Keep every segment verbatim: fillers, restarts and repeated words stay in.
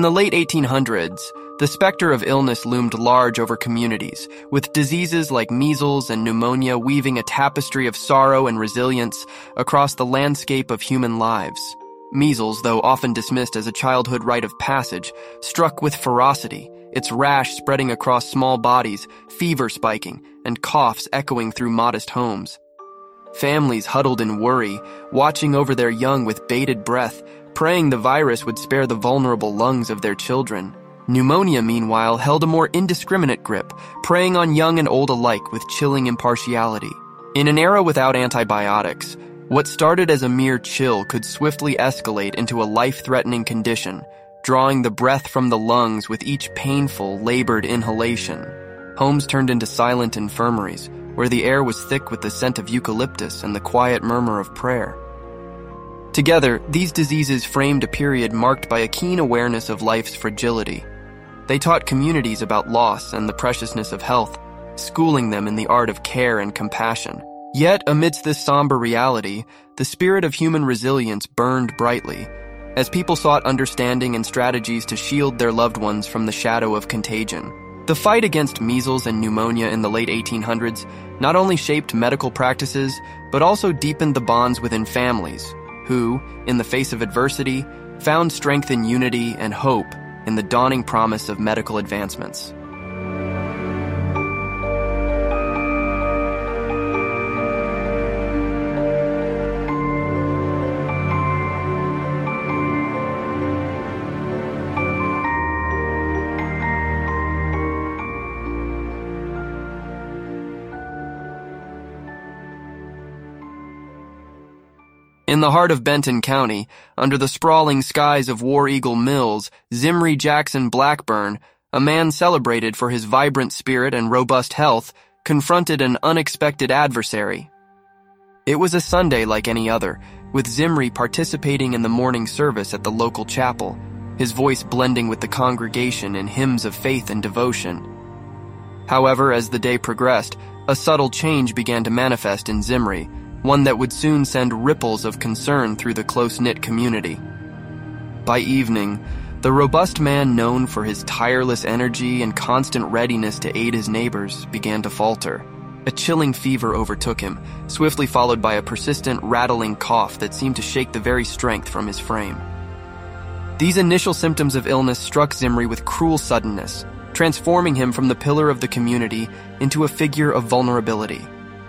In the late eighteen hundreds, the specter of illness loomed large over communities, with diseases like measles and pneumonia weaving a tapestry of sorrow and resilience across the landscape of human lives. Measles, though often dismissed as a childhood rite of passage, struck with ferocity, its rash spreading across small bodies, fever spiking, and coughs echoing through modest homes. Families huddled in worry, watching over their young with bated breath, praying the virus would spare the vulnerable lungs of their children. Pneumonia, meanwhile, held a more indiscriminate grip, preying on young and old alike with chilling impartiality. In an era without antibiotics, what started as a mere chill could swiftly escalate into a life-threatening condition, drawing the breath from the lungs with each painful, labored inhalation. Homes turned into silent infirmaries, where the air was thick with the scent of eucalyptus and the quiet murmur of prayer. Together, these diseases framed a period marked by a keen awareness of life's fragility. They taught communities about loss and the preciousness of health, schooling them in the art of care and compassion. Yet, amidst this somber reality, the spirit of human resilience burned brightly, as people sought understanding and strategies to shield their loved ones from the shadow of contagion. The fight against measles and pneumonia in the late eighteen hundreds not only shaped medical practices, but also deepened the bonds within families, who, in the face of adversity, found strength in unity and hope in the dawning promise of medical advancements. In the heart of Benton County, under the sprawling skies of War Eagle Mills, Zimri Jackson Blackburn, a man celebrated for his vibrant spirit and robust health, confronted an unexpected adversary. It was a Sunday like any other, with Zimri participating in the morning service at the local chapel, his voice blending with the congregation in hymns of faith and devotion. However, as the day progressed, a subtle change began to manifest in Zimri, one that would soon send ripples of concern through the close-knit community. By evening, the robust man known for his tireless energy and constant readiness to aid his neighbors began to falter. A chilling fever overtook him, swiftly followed by a persistent, rattling cough that seemed to shake the very strength from his frame. These initial symptoms of illness struck Zimri with cruel suddenness, transforming him from the pillar of the community into a figure of vulnerability.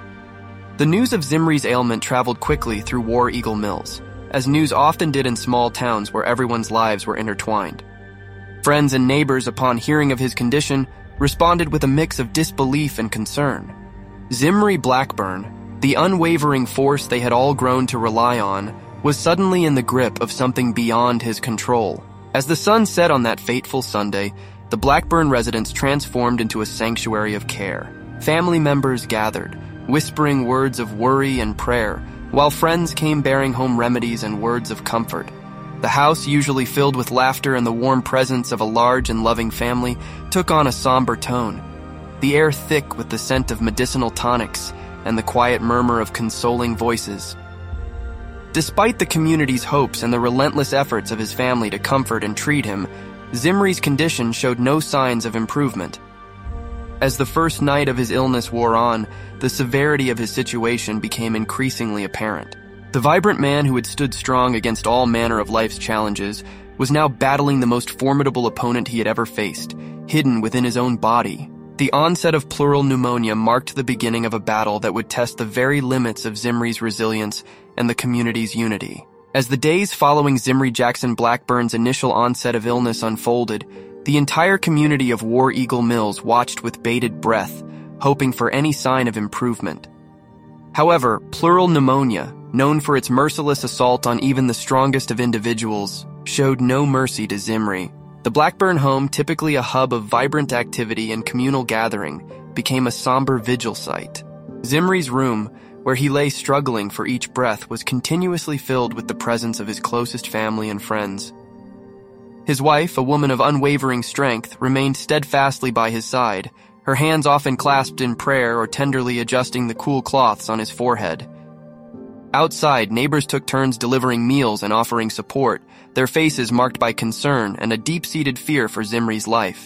The news of Zimri's ailment traveled quickly through War Eagle Mills, as news often did in small towns where everyone's lives were intertwined. Friends and neighbors, upon hearing of his condition, responded with a mix of disbelief and concern. Zimri Blackburn, the unwavering force they had all grown to rely on, was suddenly in the grip of something beyond his control. As the sun set on that fateful Sunday, the Blackburn residence transformed into a sanctuary of care. Family members gathered, whispering words of worry and prayer, while friends came bearing home remedies and words of comfort. The house, usually filled with laughter and the warm presence of a large and loving family, took on a somber tone, the air thick with the scent of medicinal tonics and the quiet murmur of consoling voices. Despite the community's hopes and the relentless efforts of his family to comfort and treat him, Zimri's condition showed no signs of improvement. As the first night of his illness wore on, the severity of his situation became increasingly apparent. The vibrant man who had stood strong against all manner of life's challenges was now battling the most formidable opponent he had ever faced, hidden within his own body. The onset of pleural pneumonia marked the beginning of a battle that would test the very limits of Zimri's resilience and the community's unity. As the days following Zimri Jackson Blackburn's initial onset of illness unfolded, the entire community of War Eagle Mills watched with bated breath, hoping for any sign of improvement. However, pleural pneumonia, known for its merciless assault on even the strongest of individuals, showed no mercy to Zimri. The Blackburn home, typically a hub of vibrant activity and communal gathering, became a somber vigil site. Zimri's room, where he lay struggling for each breath, was continuously filled with the presence of his closest family and friends. His wife, a woman of unwavering strength, remained steadfastly by his side, her hands often clasped in prayer or tenderly adjusting the cool cloths on his forehead. Outside, neighbors took turns delivering meals and offering support, their faces marked by concern and a deep-seated fear for Zimri's life.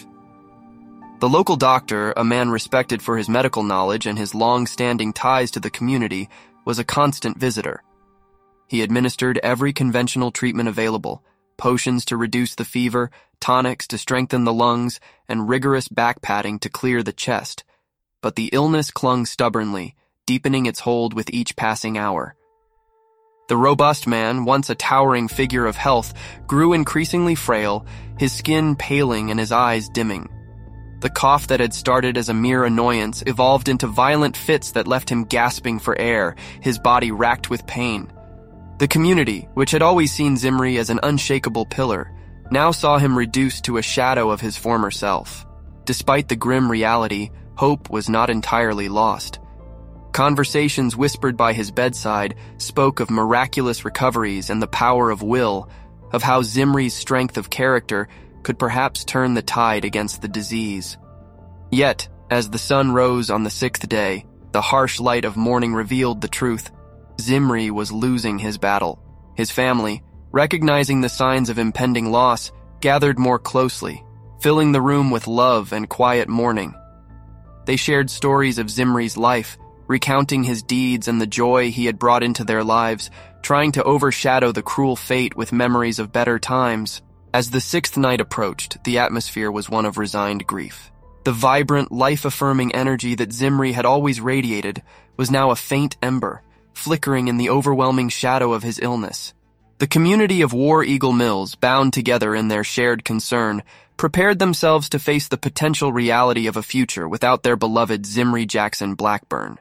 The local doctor, a man respected for his medical knowledge and his long-standing ties to the community, was a constant visitor. He administered every conventional treatment available, potions to reduce the fever, tonics to strengthen the lungs, and rigorous back patting to clear the chest. But the illness clung stubbornly, deepening its hold with each passing hour. The robust man, once a towering figure of health, grew increasingly frail, his skin paling and his eyes dimming. The cough that had started as a mere annoyance evolved into violent fits that left him gasping for air, his body racked with pain. The community, which had always seen Zimri as an unshakable pillar, now saw him reduced to a shadow of his former self. Despite the grim reality, hope was not entirely lost. Conversations whispered by his bedside spoke of miraculous recoveries and the power of will, of how Zimri's strength of character could perhaps turn the tide against the disease. Yet, as the sun rose on the sixth day, the harsh light of morning revealed the truth. Zimri was losing his battle. His family, recognizing the signs of impending loss, gathered more closely, filling the room with love and quiet mourning. They shared stories of Zimri's life, recounting his deeds and the joy he had brought into their lives, trying to overshadow the cruel fate with memories of better times. As the sixth night approached, the atmosphere was one of resigned grief. The vibrant, life-affirming energy that Zimri had always radiated was now a faint ember, flickering in the overwhelming shadow of his illness. The community of War Eagle Mills, bound together in their shared concern, prepared themselves to face the potential reality of a future without their beloved Zimri Jackson Blackburn.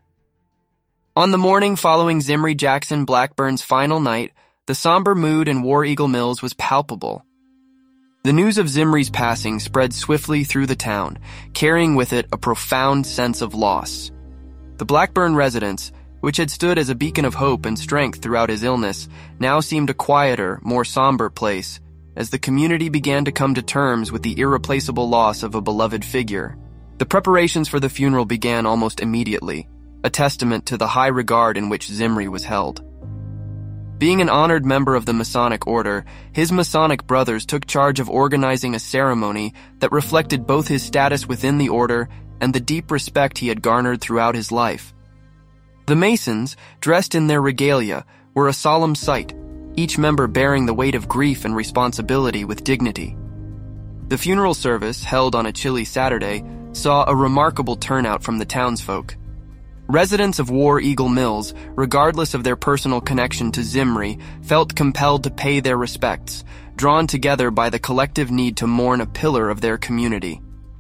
On the morning following Zimri Jackson Blackburn's final night, the somber mood in War Eagle Mills was palpable. The news of Zimri's passing spread swiftly through the town, carrying with it a profound sense of loss. The Blackburn residence, which had stood as a beacon of hope and strength throughout his illness, now seemed a quieter, more somber place, as the community began to come to terms with the irreplaceable loss of a beloved figure. The preparations for the funeral began almost immediately, a testament to the high regard in which Zimri was held. Being an honored member of the Masonic Order, his Masonic brothers took charge of organizing a ceremony that reflected both his status within the order and the deep respect he had garnered throughout his life. The Masons, dressed in their regalia, were a solemn sight, each member bearing the weight of grief and responsibility with dignity. The funeral service, held on a chilly Saturday, saw a remarkable turnout from the townsfolk. Residents of War Eagle Mills, regardless of their personal connection to Zimri, felt compelled to pay their respects, drawn together by the collective need to mourn a pillar of their community.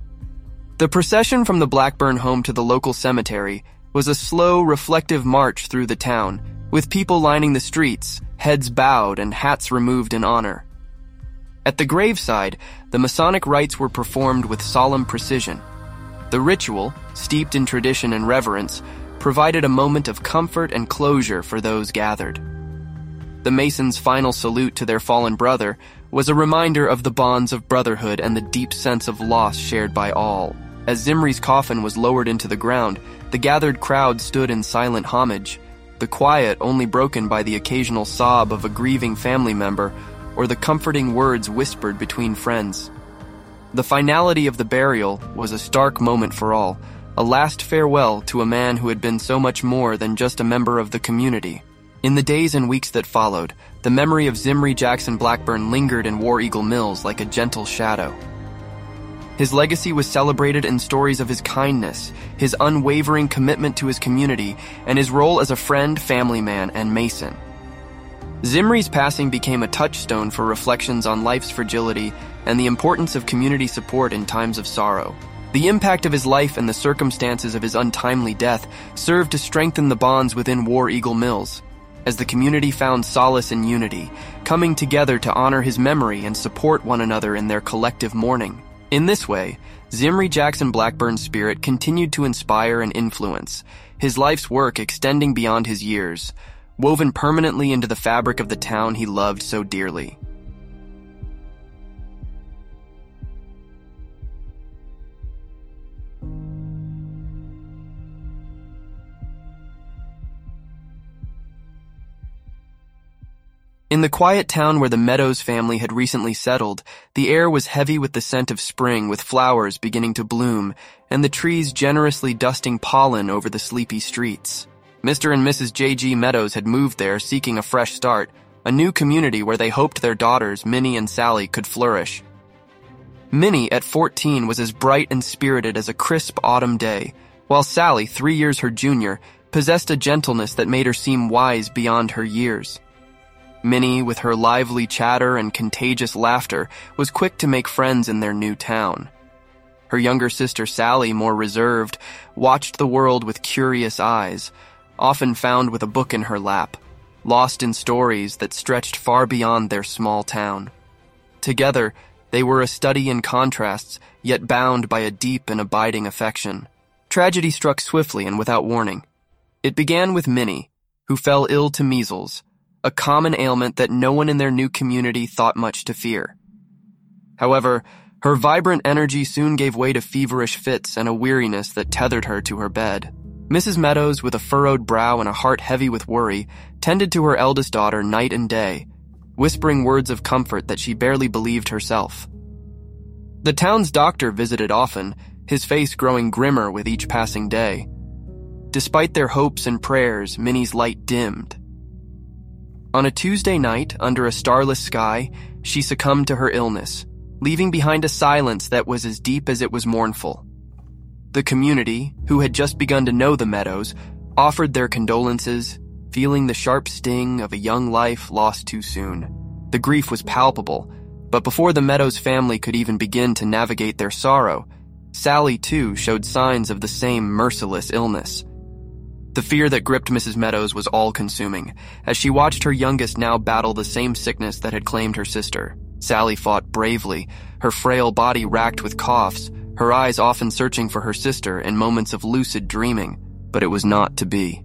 The procession from the Blackburn home to the local cemetery was a slow, reflective march through the town, with people lining the streets, heads bowed and hats removed in honor. At the graveside, the Masonic rites were performed with solemn precision. The ritual, steeped in tradition and reverence, provided a moment of comfort and closure for those gathered. The Masons' final salute to their fallen brother was a reminder of the bonds of brotherhood and the deep sense of loss shared by all. As Zimri's coffin was lowered into the ground, the gathered crowd stood in silent homage, the quiet only broken by the occasional sob of a grieving family member or the comforting words whispered between friends. The finality of the burial was a stark moment for all, a last farewell to a man who had been so much more than just a member of the community. In the days and weeks that followed, the memory of Zimri Jackson Blackburn lingered in War Eagle Mills like a gentle shadow. His legacy was celebrated in stories of his kindness, his unwavering commitment to his community, and his role as a friend, family man, and Mason. Zimri's passing became a touchstone for reflections on life's fragility and the importance of community support in times of sorrow. The impact of his life and the circumstances of his untimely death served to strengthen the bonds within War Eagle Mills, as the community found solace in unity, coming together to honor his memory and support one another in their collective mourning. In this way, Zimri Jackson Blackburn's spirit continued to inspire and influence, his life's work extending beyond his years, woven permanently into the fabric of the town he loved so dearly. In the quiet town where the Meadows family had recently settled, the air was heavy with the scent of spring, with flowers beginning to bloom and the trees generously dusting pollen over the sleepy streets. Mister and Missus J G Meadows had moved there seeking a fresh start, a new community where they hoped their daughters, Minnie and Sally, could flourish. Minnie, at fourteen, was as bright and spirited as a crisp autumn day, while Sally, three years her junior, possessed a gentleness that made her seem wise beyond her years. Minnie, with her lively chatter and contagious laughter, was quick to make friends in their new town. Her younger sister Sally, more reserved, watched the world with curious eyes, often found with a book in her lap, lost in stories that stretched far beyond their small town. Together, they were a study in contrasts, yet bound by a deep and abiding affection. Tragedy struck swiftly and without warning. It began with Minnie, who fell ill to measles, a common ailment that no one in their new community thought much to fear. However, her vibrant energy soon gave way to feverish fits and a weariness that tethered her to her bed. Missus Meadows, with a furrowed brow and a heart heavy with worry, tended to her eldest daughter night and day, whispering words of comfort that she barely believed herself. The town's doctor visited often, his face growing grimmer with each passing day. Despite their hopes and prayers, Minnie's light dimmed. On a Tuesday night, under a starless sky, she succumbed to her illness, leaving behind a silence that was as deep as it was mournful. The community, who had just begun to know the Meadows, offered their condolences, feeling the sharp sting of a young life lost too soon. The grief was palpable, but before the Meadows family could even begin to navigate their sorrow, Sally, too, showed signs of the same merciless illness. The fear that gripped Missus Meadows was all-consuming, as she watched her youngest now battle the same sickness that had claimed her sister. Sally fought bravely, her frail body racked with coughs, her eyes often searching for her sister in moments of lucid dreaming, but it was not to be.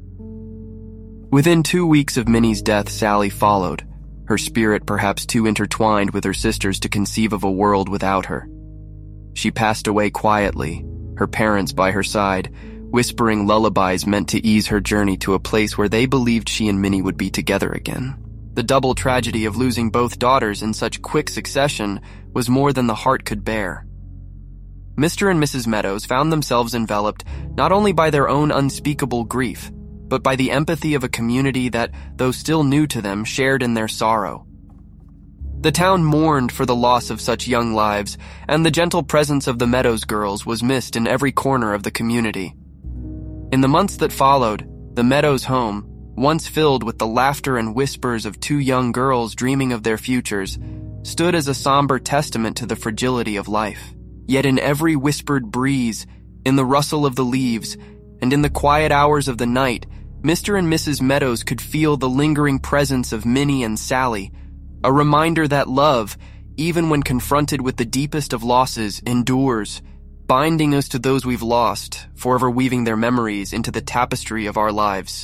Within two weeks of Minnie's death, Sally followed, her spirit perhaps too intertwined with her sister's to conceive of a world without her. She passed away quietly, her parents by her side, whispering lullabies meant to ease her journey to a place where they believed she and Minnie would be together again. The double tragedy of losing both daughters in such quick succession was more than the heart could bear. Mister and Missus Meadows found themselves enveloped not only by their own unspeakable grief, but by the empathy of a community that, though still new to them, shared in their sorrow. The town mourned for the loss of such young lives, and the gentle presence of the Meadows girls was missed in every corner of the community. In the months that followed, the Meadows home, once filled with the laughter and whispers of two young girls dreaming of their futures, stood as a somber testament to the fragility of life. Yet in every whispered breeze, in the rustle of the leaves, and in the quiet hours of the night, Mister and Missus Meadows could feel the lingering presence of Minnie and Sally, a reminder that love, even when confronted with the deepest of losses, endures, binding us to those we've lost, forever weaving their memories into the tapestry of our lives.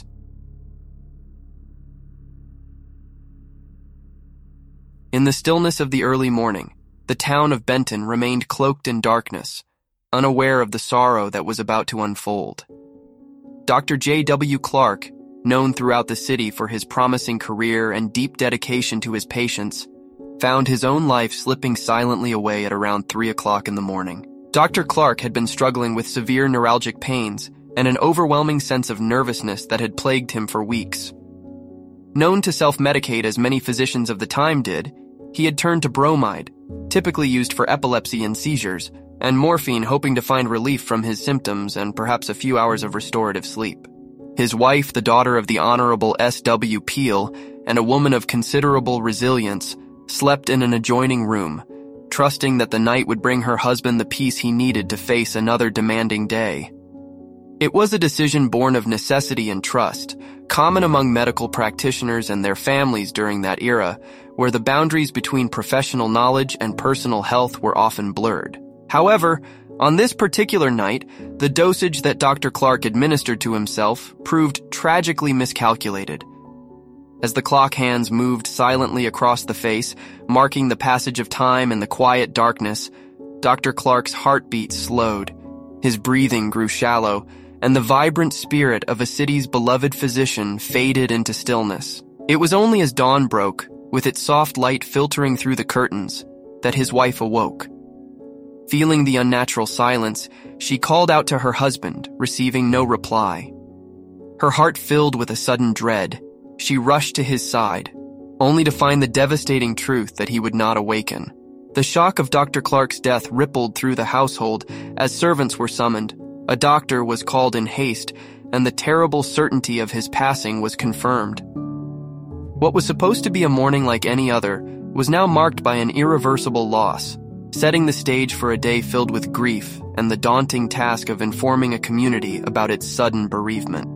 In the stillness of the early morning, the town of Benton remained cloaked in darkness, unaware of the sorrow that was about to unfold. Doctor J W Clark, known throughout the city for his promising career and deep dedication to his patients, found his own life slipping silently away at around three o'clock in the morning. Doctor Clark had been struggling with severe neuralgic pains and an overwhelming sense of nervousness that had plagued him for weeks. Known to self-medicate as many physicians of the time did, he had turned to bromide, typically used for epilepsy and seizures, and morphine, hoping to find relief from his symptoms and perhaps a few hours of restorative sleep. His wife, the daughter of the Honorable S W Peel, and a woman of considerable resilience, slept in an adjoining room, trusting that the night would bring her husband the peace he needed to face another demanding day. It was a decision born of necessity and trust, common among medical practitioners and their families during that era, where the boundaries between professional knowledge and personal health were often blurred. However, on this particular night, the dosage that Doctor Clark administered to himself proved tragically miscalculated. As the clock hands moved silently across the face, marking the passage of time in the quiet darkness, Doctor Clark's heartbeat slowed, his breathing grew shallow, and the vibrant spirit of a city's beloved physician faded into stillness. It was only as dawn broke, with its soft light filtering through the curtains, that his wife awoke. Feeling the unnatural silence, she called out to her husband, receiving no reply. Her heart filled with a sudden dread, she rushed to his side, only to find the devastating truth that he would not awaken. The shock of Doctor Clark's death rippled through the household as servants were summoned. A doctor was called in haste, and the terrible certainty of his passing was confirmed. What was supposed to be a morning like any other was now marked by an irreversible loss, setting the stage for a day filled with grief and the daunting task of informing a community about its sudden bereavement.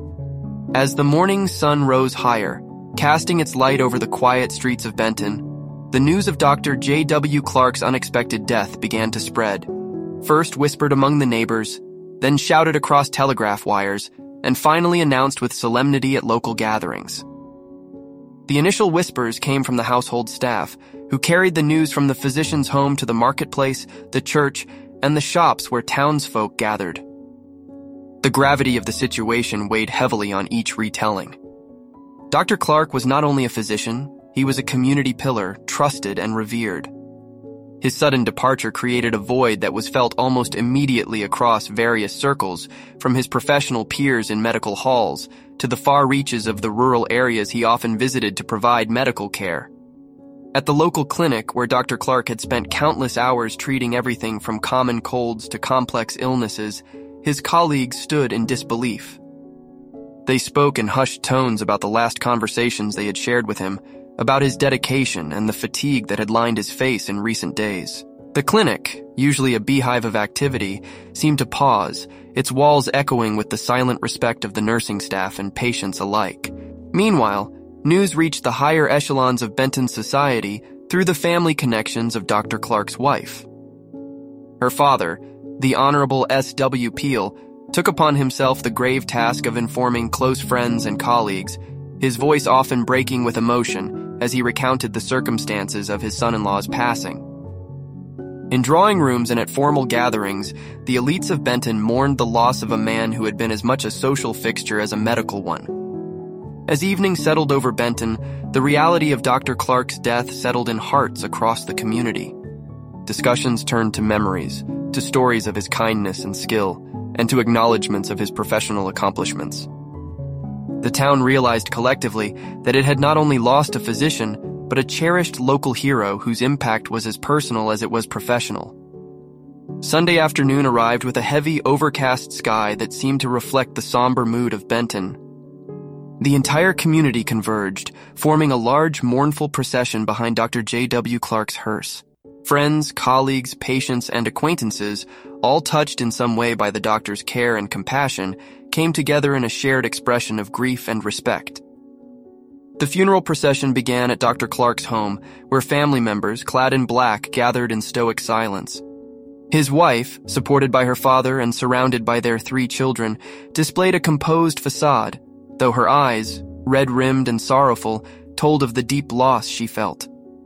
As the morning sun rose higher, casting its light over the quiet streets of Benton, the news of Doctor J W Clark's unexpected death began to spread, first whispered among the neighbors, then shouted across telegraph wires, and finally announced with solemnity at local gatherings. The initial whispers came from the household staff, who carried the news from the physician's home to the marketplace, the church, and the shops where townsfolk gathered. The gravity of the situation weighed heavily on each retelling. Doctor Clark was not only a physician, he was a community pillar, trusted and revered. His sudden departure created a void that was felt almost immediately across various circles, from his professional peers in medical halls to the far reaches of the rural areas he often visited to provide medical care. At the local clinic, where Doctor Clark had spent countless hours treating everything from common colds to complex illnesses, his colleagues stood in disbelief. They spoke in hushed tones about the last conversations they had shared with him, about his dedication and the fatigue that had lined his face in recent days. The clinic, usually a beehive of activity, seemed to pause, its walls echoing with the silent respect of the nursing staff and patients alike. Meanwhile, news reached the higher echelons of Benton society through the family connections of Doctor Clark's wife. Her father, the Honorable S W Peel, took upon himself the grave task of informing close friends and colleagues, his voice often breaking with emotion as he recounted the circumstances of his son-in-law's passing. In drawing rooms and at formal gatherings, the elites of Benton mourned the loss of a man who had been as much a social fixture as a medical one. As evening settled over Benton, the reality of Doctor Clark's death settled in hearts across the community. Discussions turned to memories, to stories of his kindness and skill, and to acknowledgments of his professional accomplishments. The town realized collectively that it had not only lost a physician, but a cherished local hero whose impact was as personal as it was professional. Sunday afternoon arrived with a heavy, overcast sky that seemed to reflect the somber mood of Benton. The entire community converged, forming a large, mournful procession behind Doctor J W Clark's hearse. Friends, colleagues, patients, and acquaintances, all touched in some way by the doctor's care and compassion, came together in a shared expression of grief and respect. The funeral procession began at Doctor Clark's home, where family members, clad in black, gathered in stoic silence. His wife, supported by her father and surrounded by their three children, displayed a composed facade, though her eyes, red-rimmed and sorrowful, told of the deep loss she felt.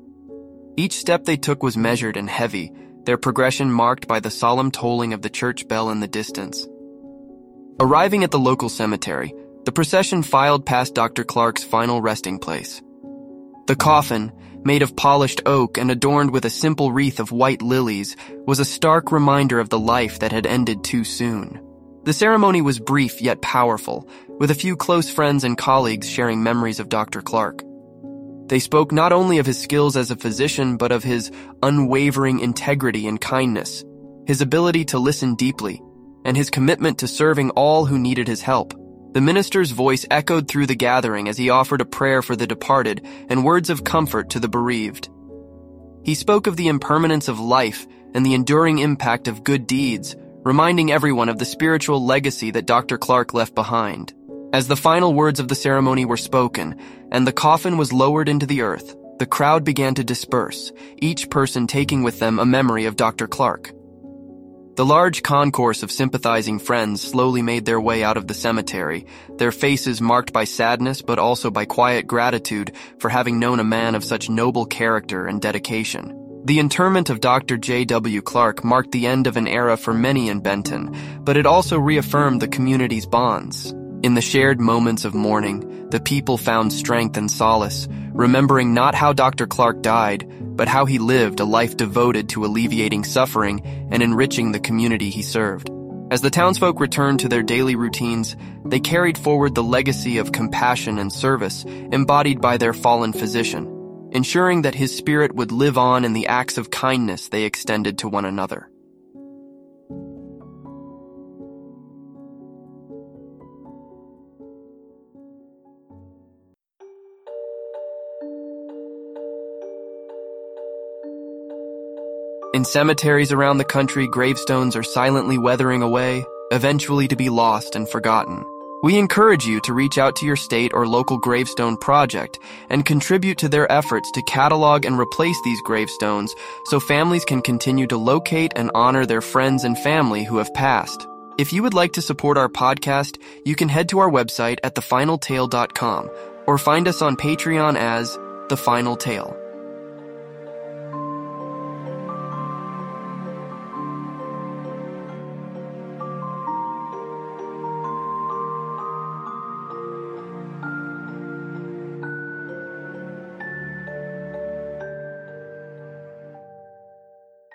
Each step they took was measured and heavy, their progression marked by the solemn tolling of the church bell in the distance. Arriving at the local cemetery, the procession filed past Doctor Clark's final resting place. The coffin, made of polished oak and adorned with a simple wreath of white lilies, was a stark reminder of the life that had ended too soon. The ceremony was brief yet powerful, with a few close friends and colleagues sharing memories of Doctor Clark. They spoke not only of his skills as a physician, but of his unwavering integrity and kindness, his ability to listen deeply, and his commitment to serving all who needed his help. The minister's voice echoed through the gathering as he offered a prayer for the departed and words of comfort to the bereaved. He spoke of the impermanence of life and the enduring impact of good deeds, reminding everyone of the spiritual legacy that Doctor Clark left behind. As the final words of the ceremony were spoken and the coffin was lowered into the earth, the crowd began to disperse, each person taking with them a memory of Doctor Clark. The large concourse of sympathizing friends slowly made their way out of the cemetery, their faces marked by sadness but also by quiet gratitude for having known a man of such noble character and dedication. The interment of Doctor J W Clark marked the end of an era for many in Benton, but it also reaffirmed the community's bonds. In the shared moments of mourning, the people found strength and solace, remembering not how Doctor Clark died, but how he lived a life devoted to alleviating suffering and enriching the community he served. As the townsfolk returned to their daily routines, they carried forward the legacy of compassion and service embodied by their fallen physician, ensuring that his spirit would live on in the acts of kindness they extended to one another. In cemeteries around the country, gravestones are silently weathering away, eventually to be lost and forgotten. We encourage you to reach out to your state or local gravestone project and contribute to their efforts to catalog and replace these gravestones so families can continue to locate and honor their friends and family who have passed. If you would like to support our podcast, you can head to our website at the final tale dot com or find us on Patreon as The Final Tale.